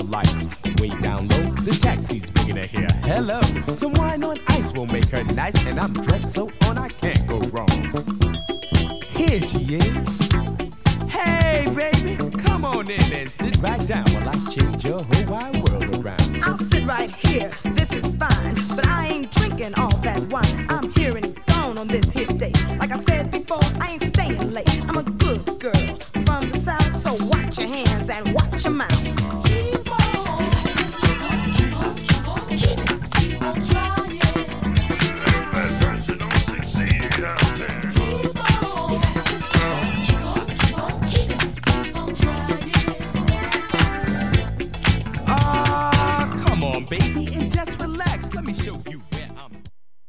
lights. Way down low, the taxi's bringing her here. Hello, some wine on ice will make her nice, and I'm dressed so on I can't go wrong. Here she is. Hey, baby, come on in and sit right down while I change your whole wide world around. I'll sit right here, this is fine, but I ain't drinking all that wine. I'm here and gone on this here date. Like I said before,